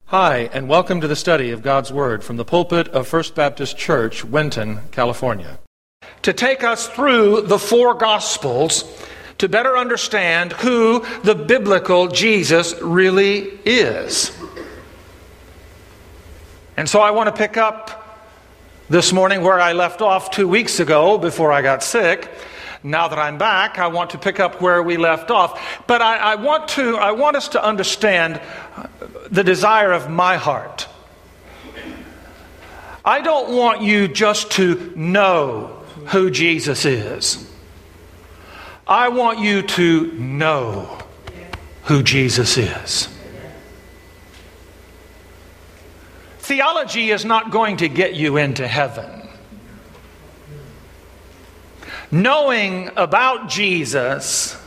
Hi, and welcome to the study of God's Word from the pulpit of First Baptist Church, Winton, California. To take us through the four Gospels to better understand who the biblical Jesus really is. And so I want to pick up this morning where I left off 2 weeks ago before I got sick. Now that I'm back, I want to pick up where we left off. But I want us to understand the desire of my heart. I don't want you just to know who Jesus is. I want you to know who Jesus is. Theology is not going to get you into heaven. Knowing about Jesus,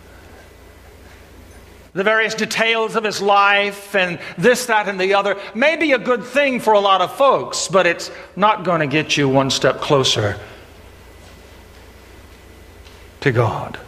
the various details of his life and this, that, and the other may be a good thing for a lot of folks, but it's not going to get you one step closer to God.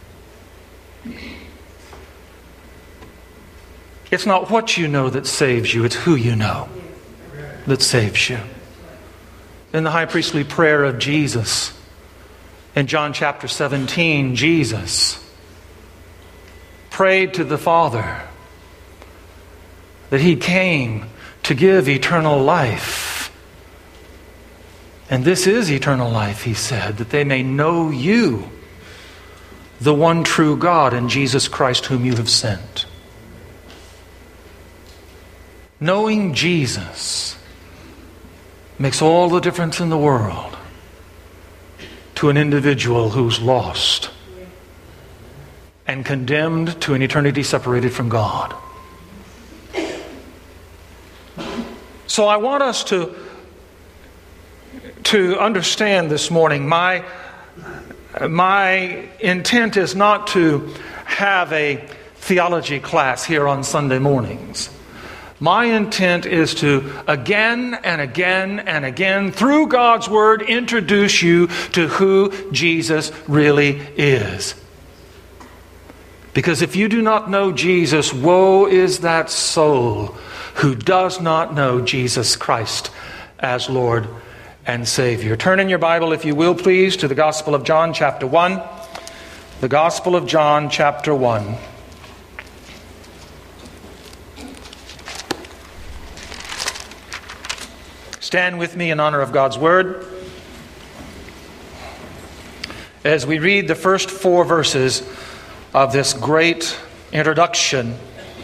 It's not what you know that saves you, it's who you know that saves you. In the high priestly prayer of Jesus, in John chapter 17, Jesus prayed to the Father that He came to give eternal life. And this is eternal life, He said, that they may know you, the one true God, and Jesus Christ whom you have sent. Knowing Jesus makes all the difference in the world to an individual who's lost and condemned to an eternity separated from God. So I want us to understand this morning, my intent is not to have a theology class here on Sunday mornings. My intent is to again and again and again, through God's Word, introduce you to who Jesus really is. Because if you do not know Jesus, woe is that soul who does not know Jesus Christ as Lord and Savior. Turn in your Bible, if you will, please, to the Gospel of John, chapter 1. The Gospel of John, chapter 1. Stand with me in honor of God's Word as we read the first 4 verses of this great introduction,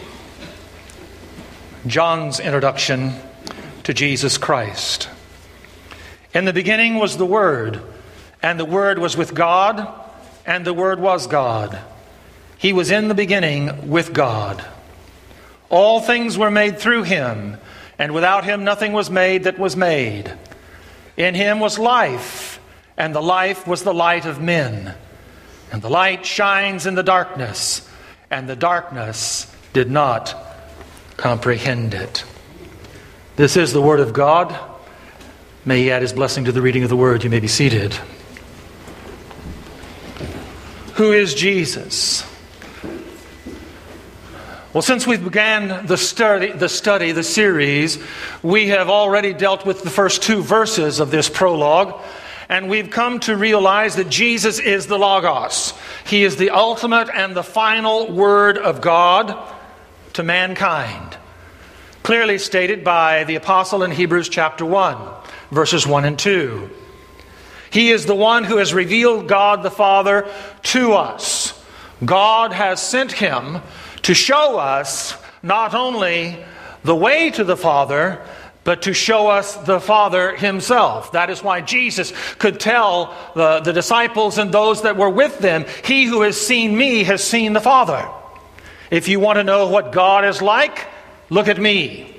John's introduction to Jesus Christ. In the beginning was the Word, and the Word was with God, and the Word was God. He was in the beginning with God. All things were made through Him, and without Him nothing was made that was made. In Him was life, and the life was the light of men. And the light shines in the darkness, and the darkness did not comprehend it. This is the Word of God. May He add His blessing to the reading of the Word. You may be seated. Who is Jesus? Well, since we began the series, we have already dealt with the first 2 verses of this prologue, and we've come to realize that Jesus is the Logos. He is the ultimate and the final Word of God to mankind, clearly stated by the apostle in Hebrews chapter 1, verses 1 and 2. He is the one who has revealed God the Father to us. God has sent Him to show us not only the way to the Father, but to show us the Father Himself. That is why Jesus could tell the disciples and those that were with them, "He who has seen me has seen the Father." If you want to know what God is like, look at me.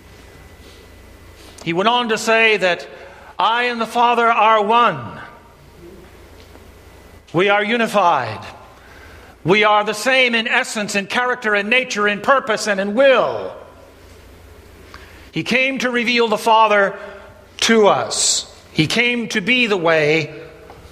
He went on to say that I and the Father are one. We are unified. We are the same in essence, in character, in nature, in purpose, and in will. He came to reveal the Father to us. He came to be the way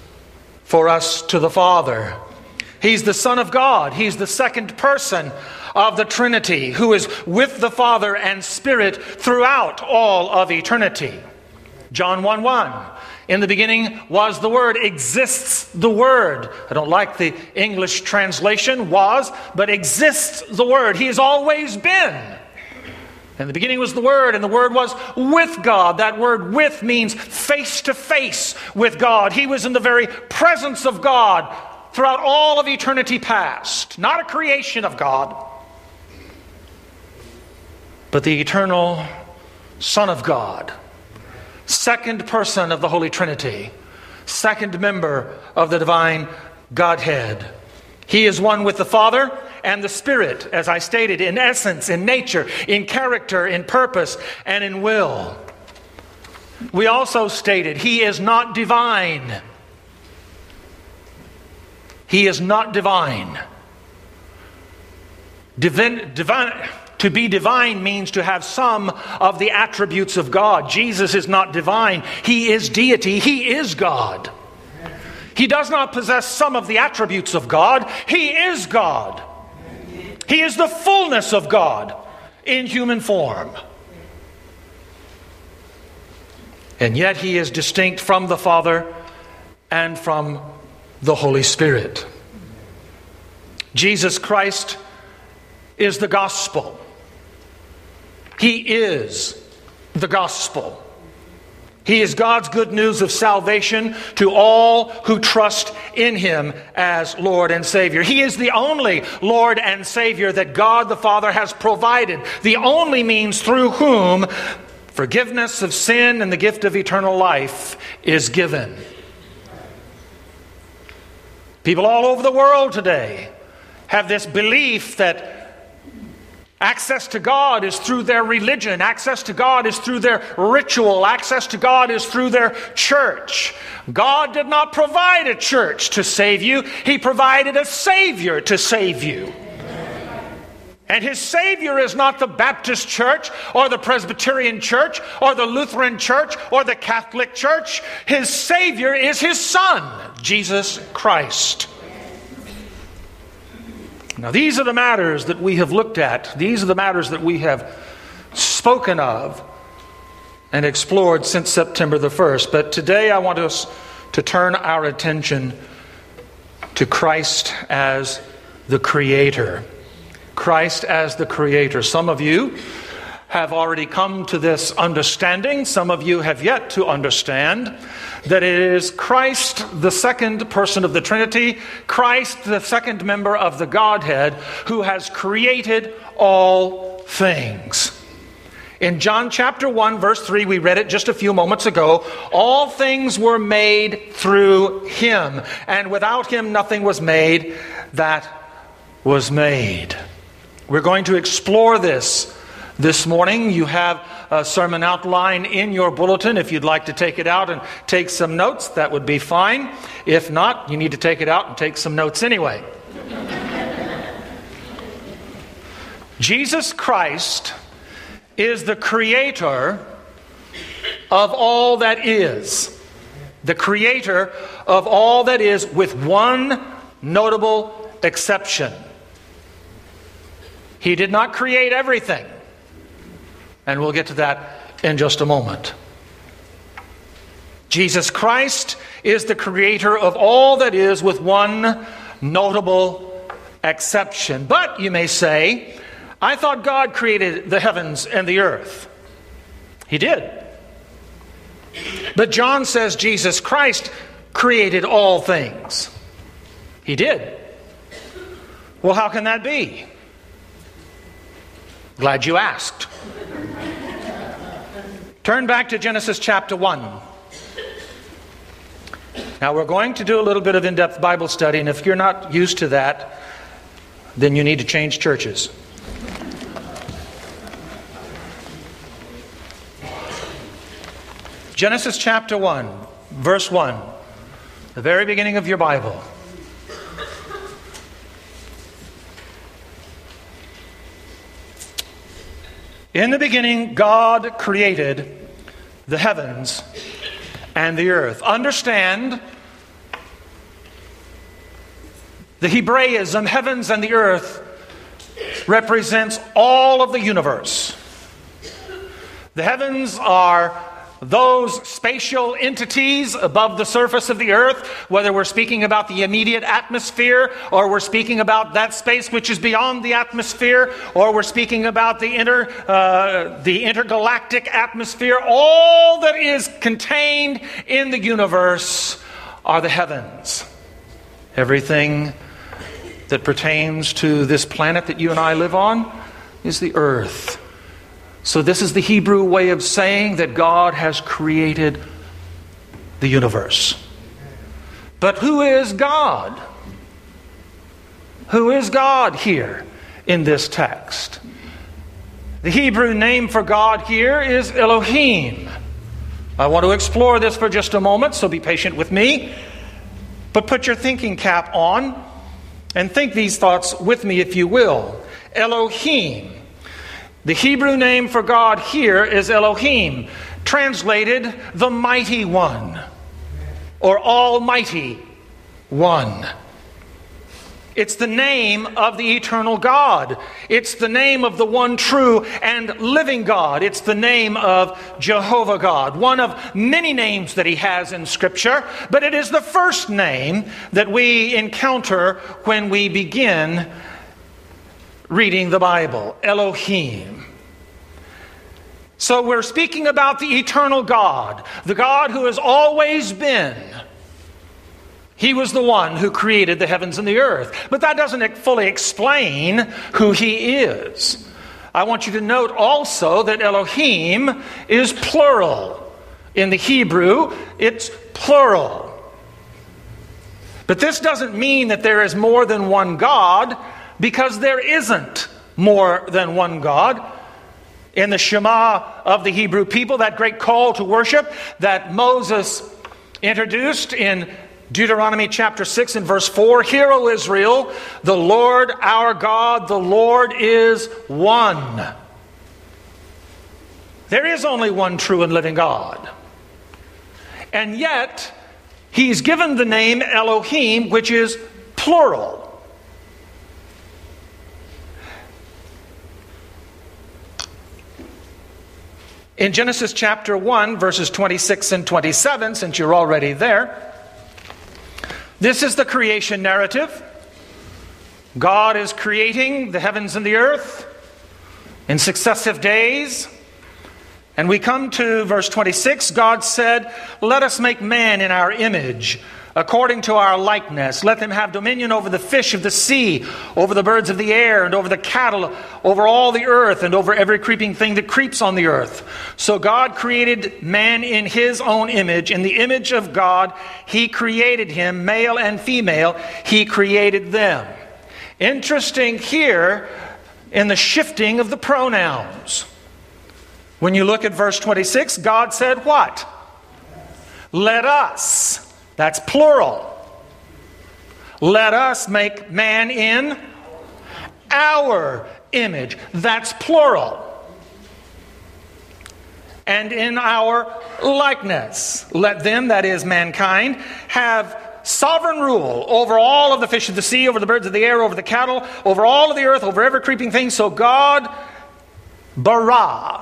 for us to the Father. He's the Son of God. He's the second person of the Trinity, who is with the Father and Spirit throughout all of eternity. John 1:1. In the beginning was the Word, exists the Word. I don't like the English translation, was, but exists the Word. He has always been. In the beginning was the Word, and the Word was with God. That word with means face to face with God. He was in the very presence of God throughout all of eternity past. Not a creation of God, but the eternal Son of God. Second person of the Holy Trinity, second member of the divine Godhead. He is one with the Father and the Spirit, as I stated, in essence, in nature, in character, in purpose, and in will. We also stated He is not divine. He is not divine. To be divine means to have some of the attributes of God. Jesus is not divine. He is deity. He is God. He does not possess some of the attributes of God. He is God. He is the fullness of God in human form. And yet He is distinct from the Father and from the Holy Spirit. Jesus Christ is the gospel. He is the gospel. He is God's good news of salvation to all who trust in Him as Lord and Savior. He is the only Lord and Savior that God the Father has provided, the only means through whom forgiveness of sin and the gift of eternal life is given. People all over the world today have this belief that access to God is through their religion. Access to God is through their ritual. Access to God is through their church. God did not provide a church to save you. He provided a Savior to save you. And His Savior is not the Baptist church or the Presbyterian church or the Lutheran church or the Catholic church. His Savior is His Son, Jesus Christ. Now, these are the matters that we have looked at. These are the matters that we have spoken of and explored since September the 1st. But today I want us to turn our attention to Christ as the Creator. Christ as the Creator. Some of you have already come to this understanding. Some of you have yet to understand that it is Christ, the second person of the Trinity, Christ, the second member of the Godhead, who has created all things. In John chapter 1, verse 3, we read it just a few moments ago. All things were made through Him, and without Him nothing was made that was made. We're going to explore this morning. You have a sermon outline in your bulletin. If you'd like to take it out and take some notes, that would be fine. If not, you need to take it out and take some notes anyway. Jesus Christ is the Creator of all that is. The Creator of all that is, with one notable exception. He did not create everything. And we'll get to that in just a moment. Jesus Christ is the Creator of all that is, with one notable exception. But, you may say, I thought God created the heavens and the earth. He did. But John says Jesus Christ created all things. He did. Well, how can that be? Glad you asked. Turn back to Genesis chapter 1. Now we're going to do a little bit of in-depth Bible study, and if you're not used to that, then you need to change churches. Genesis chapter 1, verse 1, the very beginning of your Bible. In the beginning, God created the heavens and the earth. Understand, the Hebraism, heavens and the earth, represents all of the universe. The heavens are those spatial entities above the surface of the earth, whether we're speaking about the immediate atmosphere, or we're speaking about that space which is beyond the atmosphere, or we're speaking about the intergalactic atmosphere. All that is contained in the universe are the heavens. Everything that pertains to this planet that you and I live on is the earth. So this is the Hebrew way of saying that God has created the universe. But who is God? Who is God here in this text? The Hebrew name for God here is Elohim. I want to explore this for just a moment, so be patient with me. But put your thinking cap on and think these thoughts with me, if you will. Elohim. The Hebrew name for God here is Elohim, translated the Mighty One, or Almighty One. It's the name of the eternal God. It's the name of the one true and living God. It's the name of Jehovah God, one of many names that He has in Scripture, but it is the first name that we encounter when we begin reading the Bible, Elohim. So we're speaking about the eternal God, the God who has always been. He was the one who created the heavens and the earth. But that doesn't fully explain who He is. I want you to note also that Elohim is plural. In the Hebrew, it's plural. But this doesn't mean that there is more than one God, because there isn't more than one God. In the Shema of the Hebrew people, that great call to worship that Moses introduced in Deuteronomy chapter 6 and verse 4, "Hear, O Israel, the Lord our God, the Lord is one." There is only one true and living God. And yet, He's given the name Elohim, which is plural. In Genesis chapter 1, verses 26 and 27, since you're already there, this is the creation narrative. God is creating the heavens and the earth in successive days. And we come to verse 26. God said, "Let us make man in our image, according to our likeness. Let them have dominion over the fish of the sea, over the birds of the air, and over the cattle, over all the earth, and over every creeping thing that creeps on the earth." So God created man in His own image. In the image of God, He created him, male and female, He created them. Interesting here in the shifting of the pronouns. When you look at verse 26, God said what? Let us. That's plural. Let us make man in our image. That's plural. And in our likeness. Let them, that is mankind, have sovereign rule over all of the fish of the sea, over the birds of the air, over the cattle, over all of the earth, over every creeping thing. So God bara,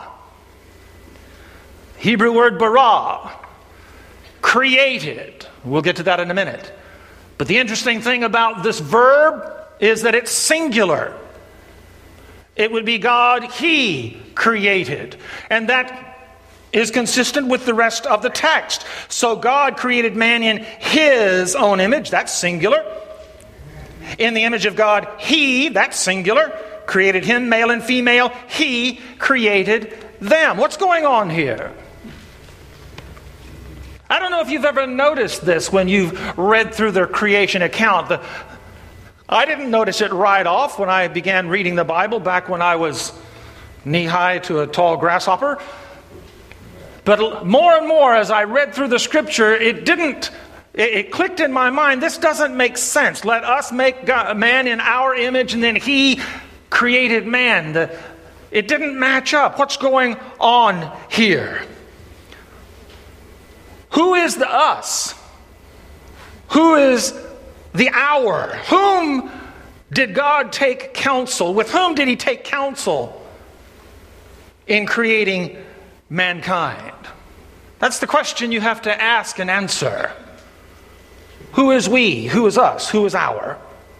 Hebrew word bara, created. We'll get to that in a minute. But the interesting thing about this verb is that it's singular. It would be God, He created. And that is consistent with the rest of the text. So God created man in His own image. That's singular. In the image of God, He, that's singular, created him, male and female. He created them. What's going on here? I don't know if you've ever noticed this when you've read through the creation account. I didn't notice it right off when I began reading the Bible back when I was knee-high to a tall grasshopper. But more and more as I read through the Scripture, it clicked in my mind, this doesn't make sense. Let us make man in our image, and then He created man. It didn't match up. What's going on here? Who is the us? Who is the our? Whom did God take counsel? With whom did he take counsel in creating mankind? That's the question you have to ask and answer. Who is we? Who is us? Who is our?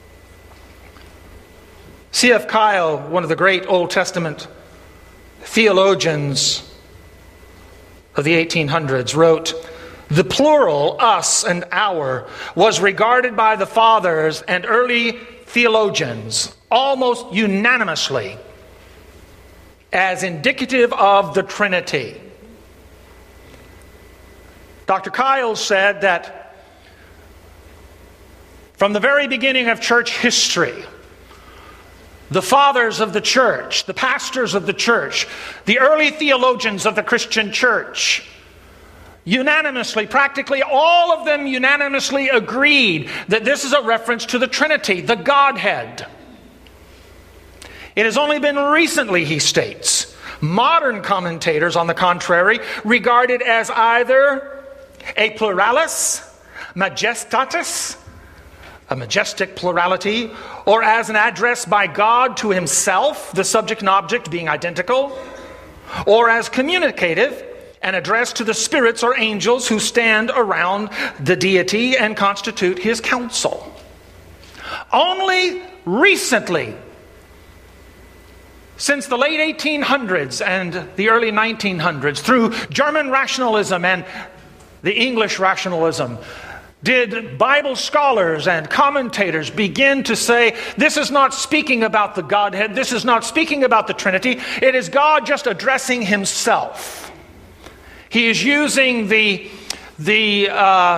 C.F. Kyle, one of the great Old Testament theologians of the 1800s, wrote, "The plural, us and our, was regarded by the fathers and early theologians almost unanimously as indicative of the Trinity." Dr. Kyle said that from the very beginning of church history, the fathers of the church, the pastors of the church, the early theologians of the Christian church, unanimously, practically all of them unanimously agreed that this is a reference to the Trinity, the Godhead. It has only been recently, he states, modern commentators, on the contrary, regard it as either a pluralis majestatis, a majestic plurality, or as an address by God to himself, the subject and object being identical, or as communicative, an address to the spirits or angels who stand around the deity and constitute his council. Only recently, since the late 1800s and the early 1900s, through German rationalism and the English rationalism, did Bible scholars and commentators begin to say, this is not speaking about the Godhead, this is not speaking about the Trinity, it is God just addressing himself. He is using there's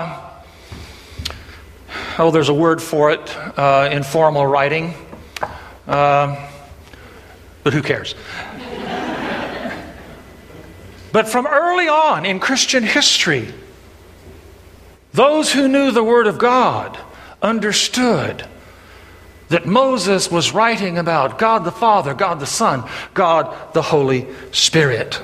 a word for it in formal writing, but who cares? But from early on in Christian history, those who knew the Word of God understood that Moses was writing about God the Father, God the Son, God the Holy Spirit.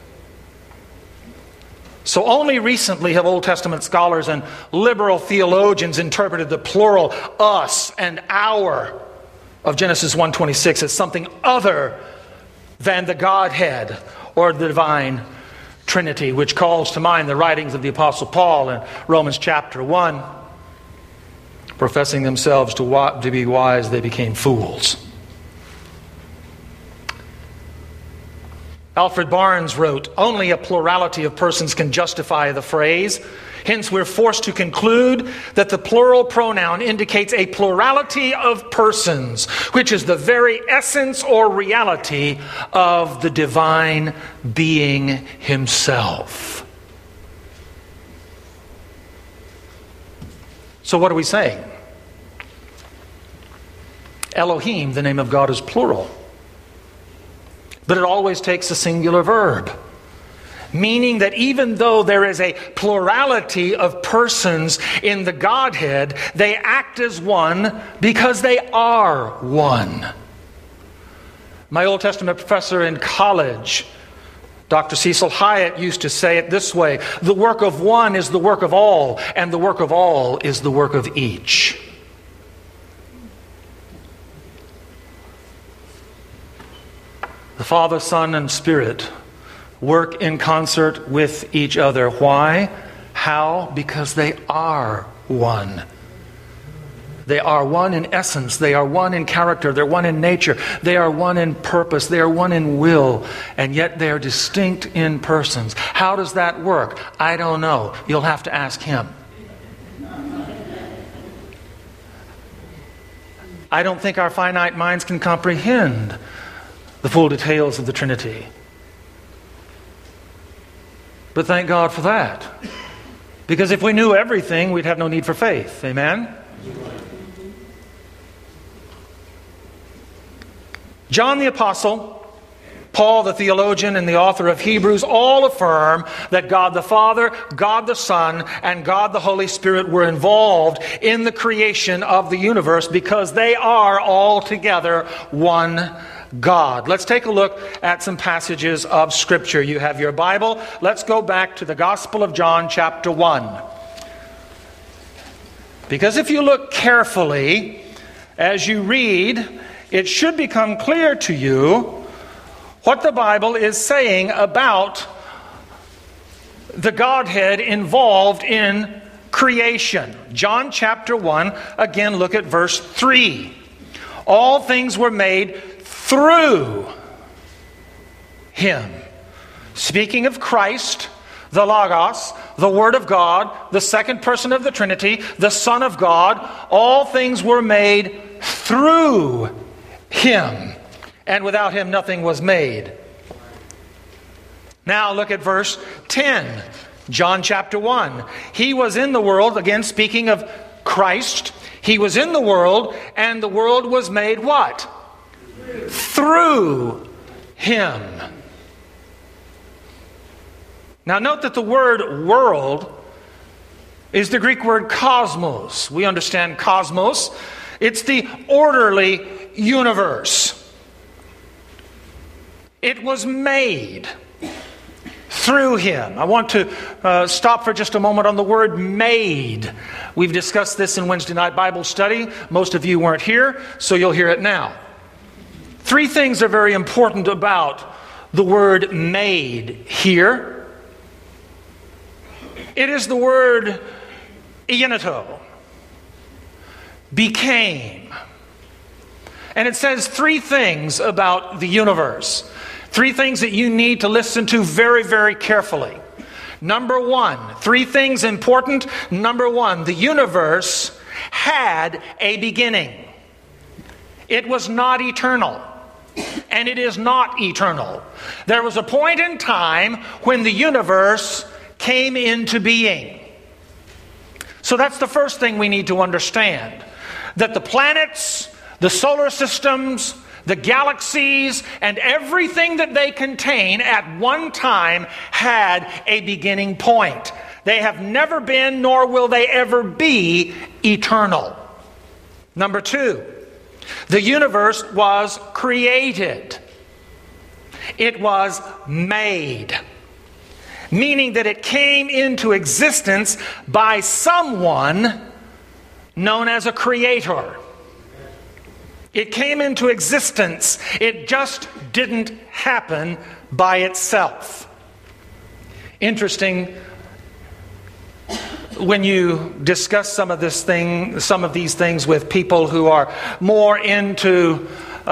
So only recently have Old Testament scholars and liberal theologians interpreted the plural us and our of Genesis 1:26 as something other than the Godhead or the divine Trinity, which calls to mind the writings of the Apostle Paul in Romans chapter 1. Professing themselves to be wise, they became fools. Alfred Barnes wrote, "Only a plurality of persons can justify the phrase. Hence, we're forced to conclude that the plural pronoun indicates a plurality of persons, which is the very essence or reality of the divine being himself." So what are we saying? Elohim, the name of God, is plural. But it always takes a singular verb. Meaning that even though there is a plurality of persons in the Godhead, they act as one because they are one. My Old Testament professor in college, Dr. Cecil Hyatt, used to say it this way: the work of one is the work of all, and the work of all is the work of each. The Father, Son, and Spirit work in concert with each other. Why? How? Because they are one. They are one in essence. They are one in character. They're one in nature. They are one in purpose. They are one in will. And yet they are distinct in persons. How does that work? I don't know. You'll have to ask him. I don't think our finite minds can comprehend the full details of the Trinity. But thank God for that. Because if we knew everything, we'd have no need for faith. Amen? John the Apostle, Paul the theologian, and the author of Hebrews all affirm that God the Father, God the Son, and God the Holy Spirit were involved in the creation of the universe because they are all together one God. Let's take a look at some passages of Scripture. You have your Bible. Let's go back to the Gospel of John chapter 1. Because if you look carefully as you read, it should become clear to you what the Bible is saying about the Godhead involved in creation. John chapter 1, again look at verse 3. All things were made through Him. Speaking of Christ, the Logos, the Word of God, the second person of the Trinity, the Son of God, all things were made through Him, and without Him nothing was made. Now look at verse 10, John chapter 1. He was in the world, again speaking of Christ, He was in the world, and the world was made what? Through Him. Now note that the word world is the Greek word cosmos. We understand cosmos. It's the orderly universe. It was made through Him. I want to stop for just a moment on the word made. We've discussed this in Wednesday night Bible study. Most of you weren't here, so you'll hear it now. Three things are very important about the word made here. It is the word egeneto, became. And it says three things about the universe. Three things that you need to listen to very, very carefully. Number one, three things important. Number one, the universe had a beginning. It was not eternal. And it is not eternal. There was a point in time when the universe came into being. So that's the first thing we need to understand. That the planets, the solar systems, the galaxies, and everything that they contain at one time had a beginning point. They have never been, nor will they ever be, eternal. Number two, the universe was created. It was made. Meaning that it came into existence by someone known as a creator. It came into existence. It just didn't happen by itself. Interesting, when you discuss some of these things with people who are more into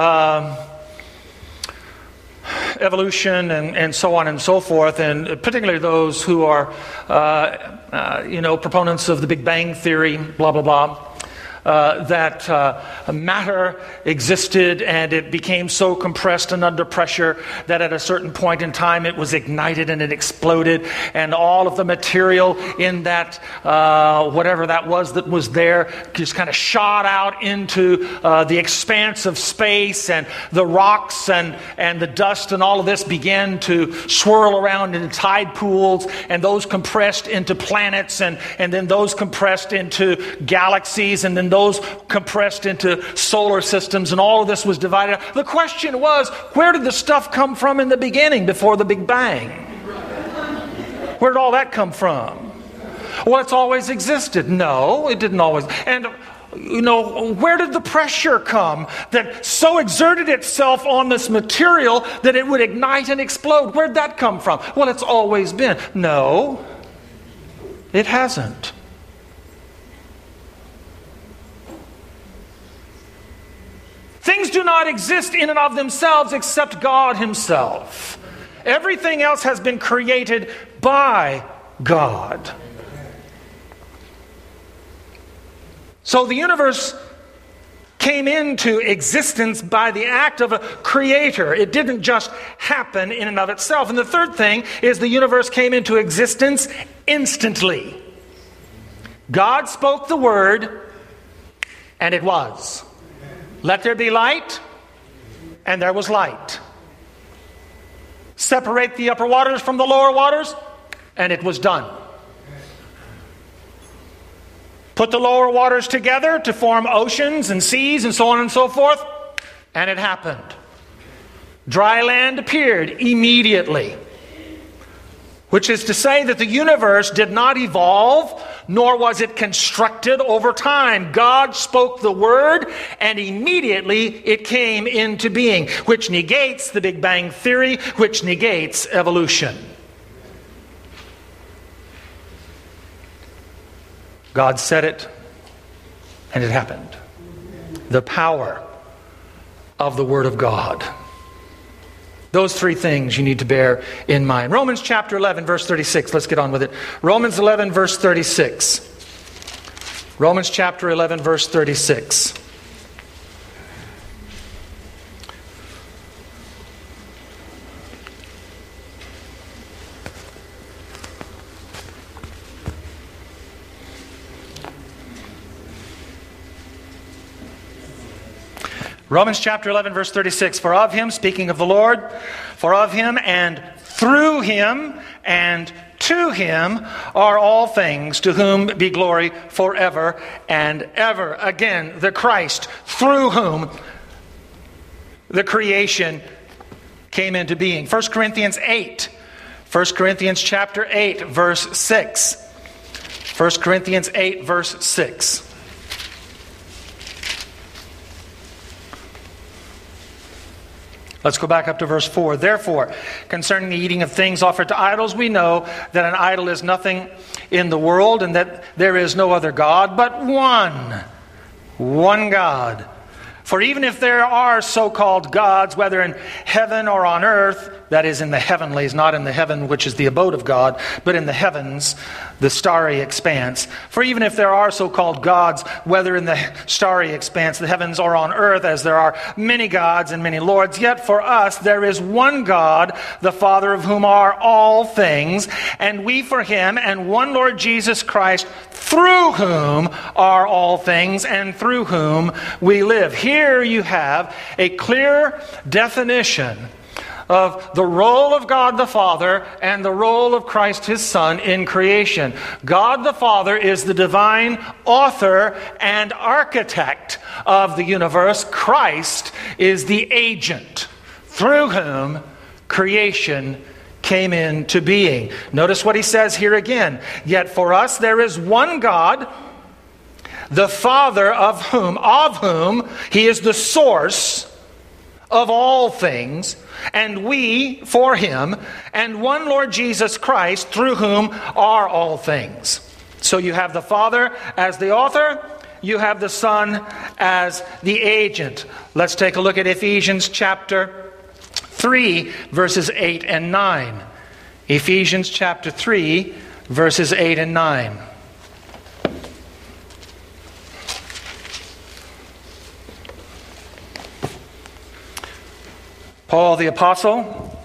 evolution and so on and so forth, and particularly those who are proponents of the Big Bang Theory, blah blah blah, that matter existed and it became so compressed and under pressure that at a certain point in time it was ignited and it exploded, and all of the material in that whatever that was there just kind of shot out into the expanse of space, and the rocks and the dust and all of this began to swirl around in tide pools, and those compressed into planets, and then those compressed into galaxies, and then those compressed into solar systems, and all of this was divided. The question was, where did the stuff come from in the beginning before the Big Bang? Where did all that come from? Well, it's always existed. No, it didn't always. And where did the pressure come that so exerted itself on this material that it would ignite and explode? Where'd that come from? Well, it's always been. No, it hasn't. Things do not exist in and of themselves except God Himself. Everything else has been created by God. So the universe came into existence by the act of a creator. It didn't just happen in and of itself. And the third thing is the universe came into existence instantly. God spoke the word, and it was. Let there be light, and there was light. Separate the upper waters from the lower waters, and it was done. Put the lower waters together to form oceans and seas and so on and so forth, and it happened. Dry land appeared immediately. Which is to say that the universe did not evolve nor was it constructed over time. God spoke the word, and immediately it came into being, which negates the Big Bang Theory, which negates evolution. God said it, and it happened. The power of the Word of God. Those three things you need to bear in mind. Romans chapter 11, verse 36. Let's get on with it. Romans 11, verse 36. Romans chapter 11, verse 36. Romans chapter 11, verse 36. For of him, speaking of the Lord, for of him and through him and to him are all things, to whom be glory forever and ever. Again, the Christ, through whom the creation came into being. 1 Corinthians 8. 1 Corinthians chapter 8, verse 6. 1 Corinthians 8, verse 6. Let's go back up to verse 4. Therefore, concerning the eating of things offered to idols, we know that an idol is nothing in the world, and that there is no other God but one God. For even if there are so-called gods, whether in heaven or on earth, that is in the heavenlies, not in the heaven which is the abode of God, but in the heavens, the starry expanse. For even if there are so-called gods, whether in the starry expanse, the heavens, or on earth, as there are many gods and many lords, yet for us there is one God, the Father, of whom are all things, and we for him, and one Lord Jesus Christ, through whom are all things, and through whom we live. Here you have a clear definition of the role of God the Father and the role of Christ his Son in creation. God the Father is the divine author and architect of the universe. Christ is the agent through whom creation came into being. Notice what he says here again. Yet for us there is one God, the Father, of whom he is the source of all things, and we for him, and one Lord Jesus Christ, through whom are all things. So you have the Father as the author, you have the Son as the agent. Let's take a look at Ephesians chapter 3, verses 8 and 9. Ephesians chapter 3, verses 8 and 9. Paul the Apostle,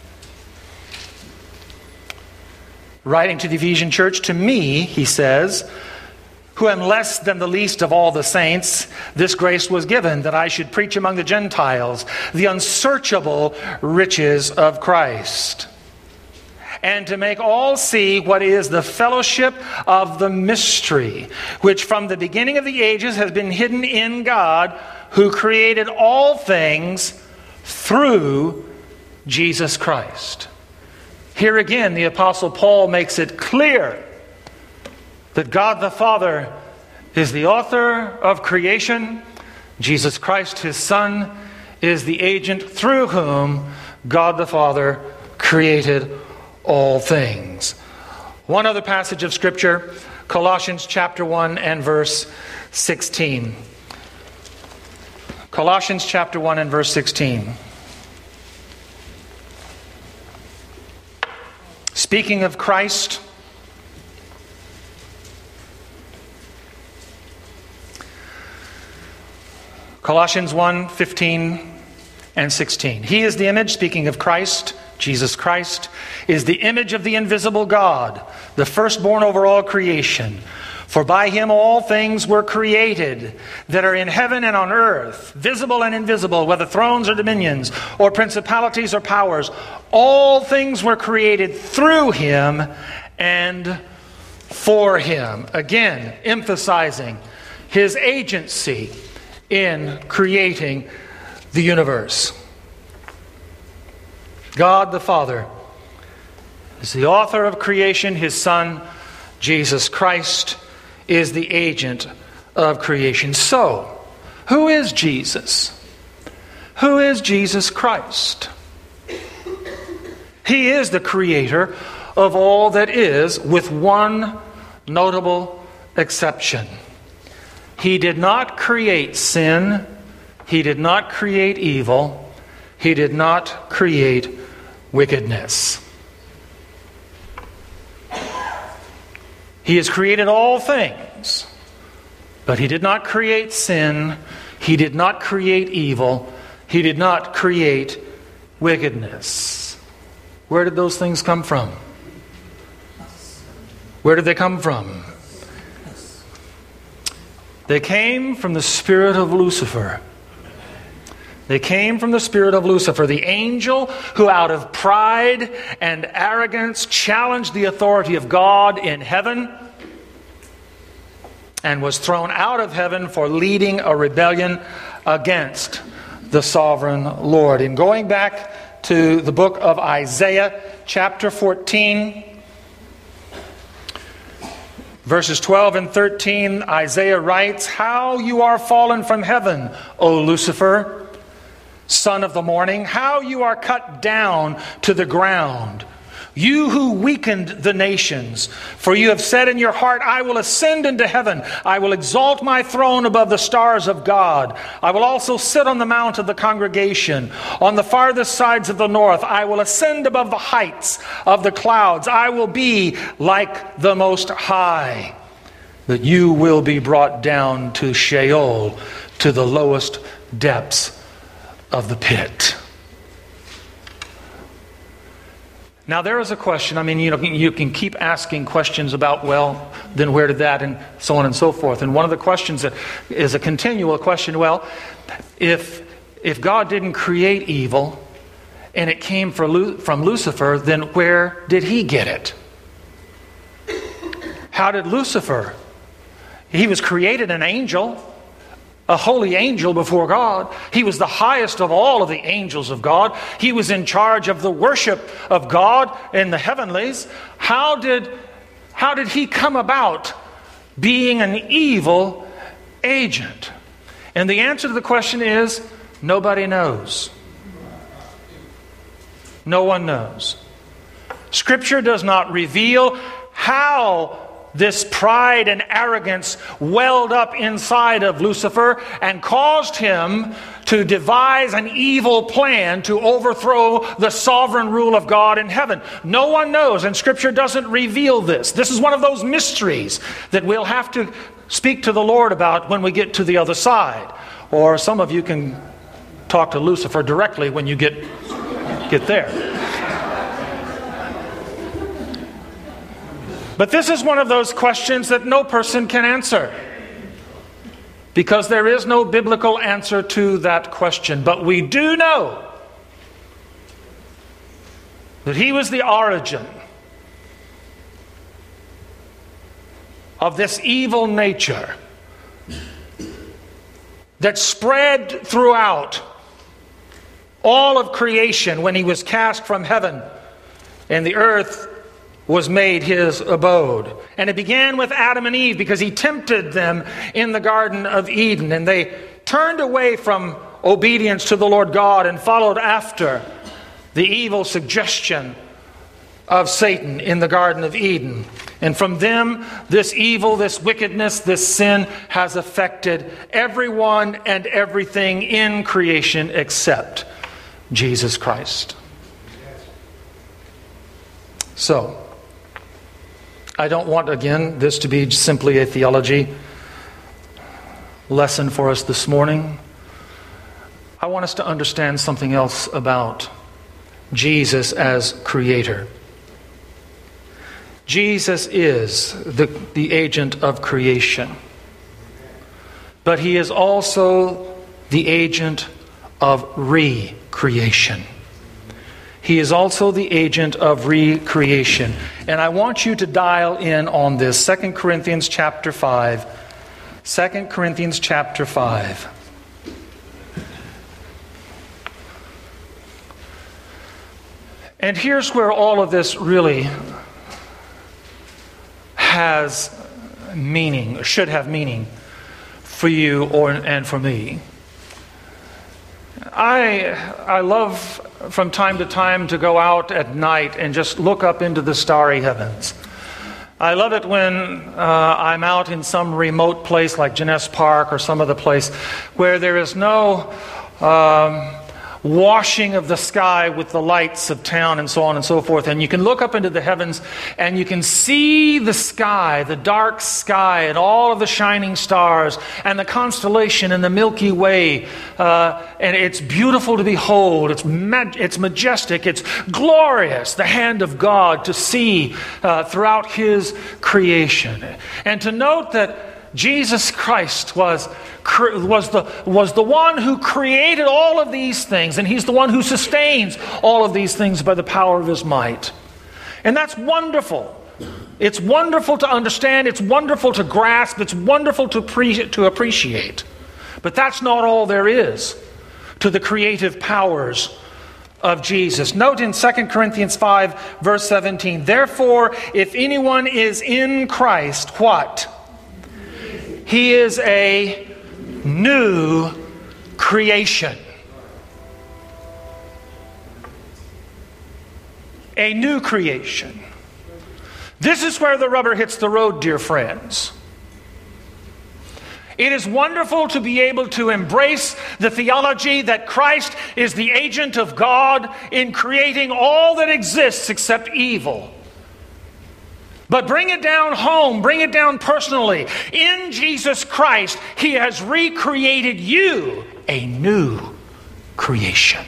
writing to the Ephesian church, to me, he says, who am less than the least of all the saints, this grace was given, that I should preach among the Gentiles the unsearchable riches of Christ, and to make all see what is the fellowship of the mystery, which from the beginning of the ages has been hidden in God, who created all things through Jesus Christ. Here again, the Apostle Paul makes it clear that God the Father is the author of creation. Jesus Christ, his Son, is the agent through whom God the Father created all things. One other passage of Scripture, Colossians chapter 1 and verse 16. Colossians chapter 1 and verse 16. Speaking of Christ, Colossians 1, 15 and 16. He is the image, speaking of Christ, Jesus Christ, is the image of the invisible God, the firstborn over all creation. For by him all things were created, that are in heaven and on earth, visible and invisible, whether thrones or dominions, or principalities or powers. All things were created through him and for him. Again, emphasizing his agency in creating the universe. God the Father is the author of creation. His Son Jesus Christ is the agent of creation. So, who is Jesus? Who is Jesus Christ? He is the creator of all that is, with one notable exception. He did not create sin. He did not create evil. He did not create wickedness. He has created all things, but He did not create sin. He did not create evil. He did not create wickedness. Where did those things come from? Where did they come from? They came from the spirit of Lucifer. They came from the spirit of Lucifer, the angel who out of pride and arrogance challenged the authority of God in heaven and was thrown out of heaven for leading a rebellion against the sovereign Lord. In going back to the book of Isaiah, chapter 14, verses 12 and 13, Isaiah writes, "How you are fallen from heaven, O Lucifer, son of the morning, how you are cut down to the ground, you who weakened the nations. For you have said in your heart, I will ascend into heaven. I will exalt my throne above the stars of God. I will also sit on the mount of the congregation. On the farthest sides of the north, I will ascend above the heights of the clouds. I will be like the Most High. But you will be brought down to Sheol, to the lowest depths of the pit." Now there is a question. I mean, you can keep asking questions about, well, then where did that, and so on and so forth. And one of the questions that is a continual question, well, if God didn't create evil and it came from Lucifer, then where did he get it? How did Lucifer? He was created an angel, a holy angel before God. He was the highest of all of the angels of God. He was in charge of the worship of God in the heavenlies. How did he come about being an evil agent? And the answer to the question is, nobody knows. No one knows. Scripture does not reveal how this pride and arrogance welled up inside of Lucifer and caused him to devise an evil plan to overthrow the sovereign rule of God in heaven. No one knows, and Scripture doesn't reveal this. This is one of those mysteries that we'll have to speak to the Lord about when we get to the other side. Or some of you can talk to Lucifer directly when you get there. But this is one of those questions that no person can answer, because there is no biblical answer to that question. But we do know that he was the origin of this evil nature that spread throughout all of creation when he was cast from heaven and the earth was made his abode. And it began with Adam and Eve because he tempted them in the Garden of Eden, and they turned away from obedience to the Lord God and followed after the evil suggestion of Satan in the Garden of Eden. And from them, this evil, this wickedness, this sin has affected everyone and everything in creation except Jesus Christ. So, I don't want, again, this to be simply a theology lesson for us this morning. I want us to understand something else about Jesus as creator. Jesus is the agent of creation, but he is also the agent of recreation. He is also the agent of recreation. And I want you to dial in on this. 2 Corinthians chapter 5. 2 Corinthians chapter 5. And here's where all of this really has meaning, or should have meaning for you and for me. I love from time to time to go out at night and just look up into the starry heavens. I love it when I'm out in some remote place like Jeunesse Park or some other place where there is no washing of the sky with the lights of town and so on and so forth. And you can look up into the heavens and you can see the sky, the dark sky, and all of the shining stars and the constellation and the Milky Way. And it's beautiful to behold. It's majestic. It's glorious, the hand of God to see throughout His creation. And to note that Jesus Christ was the one who created all of these things, and He's the one who sustains all of these things by the power of His might. And that's wonderful. It's wonderful to understand. It's wonderful to grasp. It's wonderful to appreciate. But that's not all there is to the creative powers of Jesus. Note in 2 Corinthians 5, verse 17, therefore, if anyone is in Christ, what? He is a new creation. A new creation. This is where the rubber hits the road, dear friends. It is wonderful to be able to embrace the theology that Christ is the agent of God in creating all that exists except evil. But bring it down home, bring it down personally. In Jesus Christ, He has recreated you a new creation.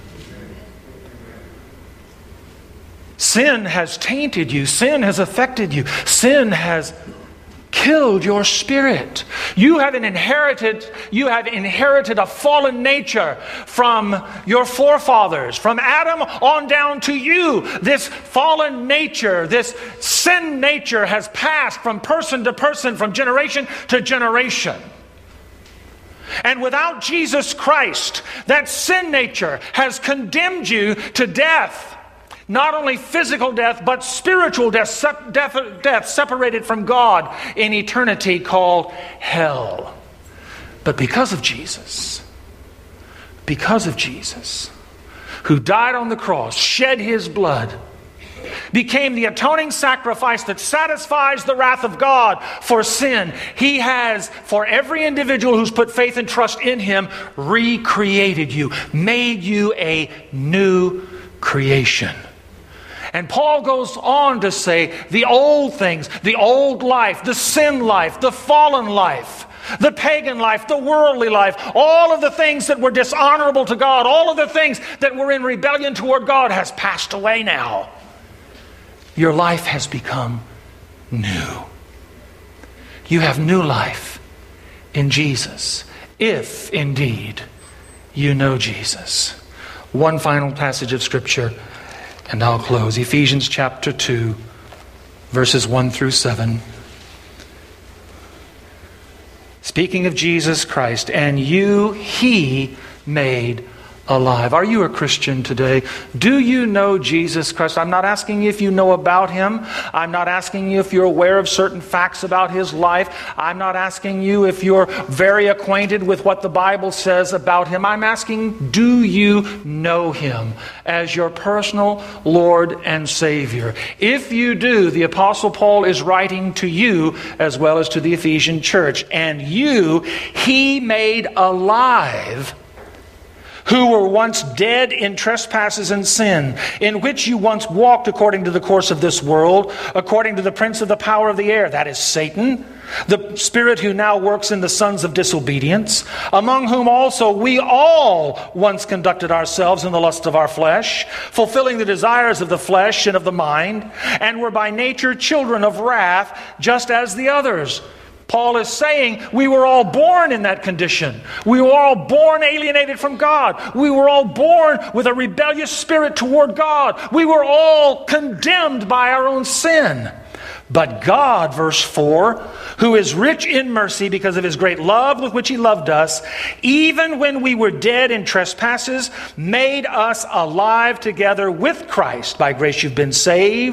Sin has tainted you. Sin has affected you. Sin has killed your spirit. You have inherited a fallen nature from your forefathers, from Adam on down to you. This fallen nature, this sin nature has passed from person to person, from generation to generation. And without Jesus Christ, that sin nature has condemned you to death. Not only physical death, but spiritual death, death separated from God in eternity called hell. But because of Jesus, who died on the cross, shed His blood, became the atoning sacrifice that satisfies the wrath of God for sin, He has, for every individual who's put faith and trust in Him, recreated you, made you a new creation. And Paul goes on to say the old things, the old life, the sin life, the fallen life, the pagan life, the worldly life, all of the things that were dishonorable to God, all of the things that were in rebellion toward God has passed away now. Your life has become new. You have new life in Jesus, if indeed you know Jesus. One final passage of Scripture, and I'll close. Ephesians chapter 2, verses 1 through 7. Speaking of Jesus Christ, and you He made alive. Are you a Christian today? Do you know Jesus Christ? I'm not asking you if you know about Him. I'm not asking you if you're aware of certain facts about His life. I'm not asking you if you're very acquainted with what the Bible says about Him. I'm asking, do you know Him as your personal Lord and Savior? If you do, the Apostle Paul is writing to you as well as to the Ephesian church. And you He made alive, who were once dead in trespasses and sin, in which you once walked according to the course of this world, according to the prince of the power of the air, that is Satan, the spirit who now works in the sons of disobedience, among whom also we all once conducted ourselves in the lust of our flesh, fulfilling the desires of the flesh and of the mind, and were by nature children of wrath, just as the others. Paul is saying we were all born in that condition. We were all born alienated from God. We were all born with a rebellious spirit toward God. We were all condemned by our own sin. But God, verse 4, who is rich in mercy because of His great love with which He loved us, even when we were dead in trespasses, made us alive together with Christ. By grace you've been saved.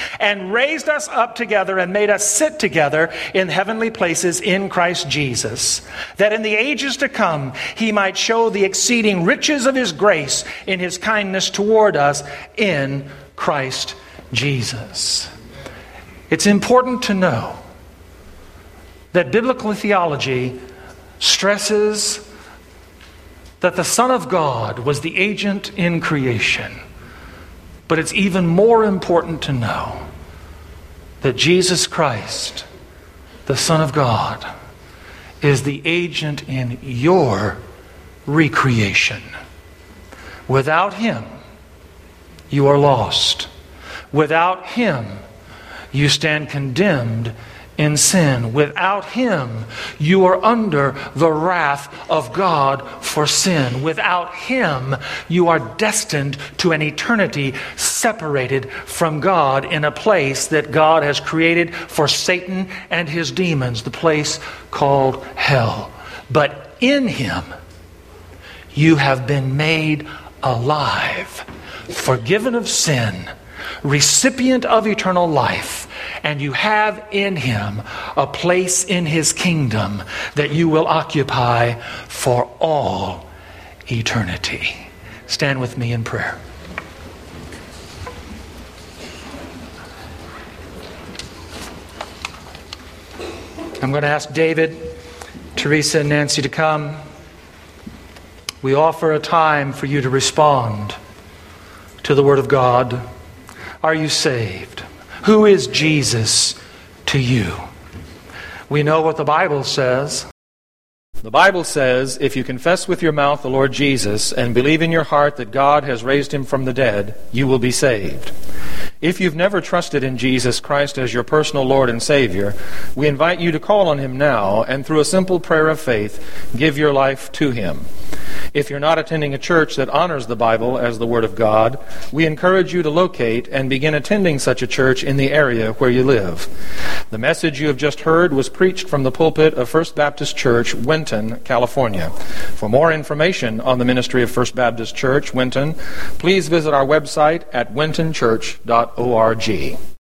and raised us up together and made us sit together in heavenly places in Christ Jesus, that in the ages to come he might show the exceeding riches of his grace in his kindness toward us in Christ Jesus. It's important to know that biblical theology stresses that the Son of God was the agent in creation. But it's even more important to know that Jesus Christ, the Son of God, is the agent in your recreation. Without him, you are lost. Without him, you stand condemned in sin. Without him, you are under the wrath of God for sin. Without him, you are destined to an eternity separated from God in a place that God has created for Satan and his demons, the place called hell. But in him, you have been made alive, forgiven of sin, recipient of eternal life, and you have in him a place in his kingdom that you will occupy for all eternity. Stand with me in prayer. I'm going to ask David, Teresa, and Nancy to come. We offer a time for you to respond to the Word of God. Are you saved? Who is Jesus to you? We know what the Bible says. The Bible says, if you confess with your mouth the Lord Jesus and believe in your heart that God has raised him from the dead, you will be saved. If you've never trusted in Jesus Christ as your personal Lord and Savior, we invite you to call on him now and through a simple prayer of faith, give your life to him. If you're not attending a church that honors the Bible as the Word of God, we encourage you to locate and begin attending such a church in the area where you live. The message you have just heard was preached from the pulpit of First Baptist Church, Winton, California. For more information on the ministry of First Baptist Church, Winton, please visit our website at wintonchurch.org.